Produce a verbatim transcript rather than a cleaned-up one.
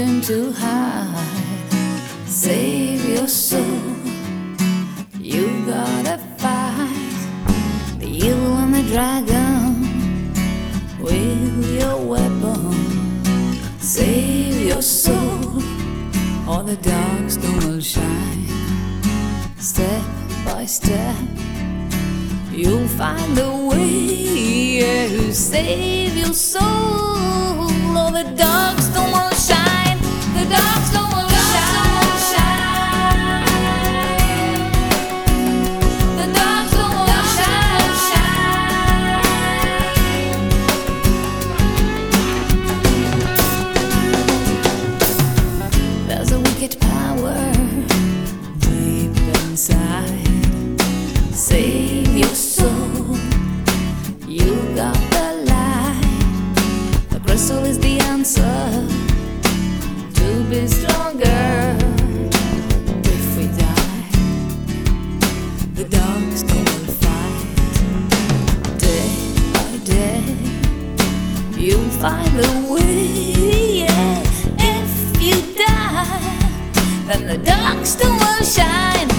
nothing to hide. Save your soul. You gotta fight the evil and the dragon with your weapon. Save your soul, or the dark stone will shine. Step by step, you'll find the way to save your soul, or the dark stone will shine. The dark stone will shine. The dark stone will shine. There's a wicked power deep inside. Save your soul. You got the light. The crystal is the answer. To be stronger. If we die, the dark stone will fight. Day by day, you'll find the way. Yeah. If you die, then the dark stone will shine.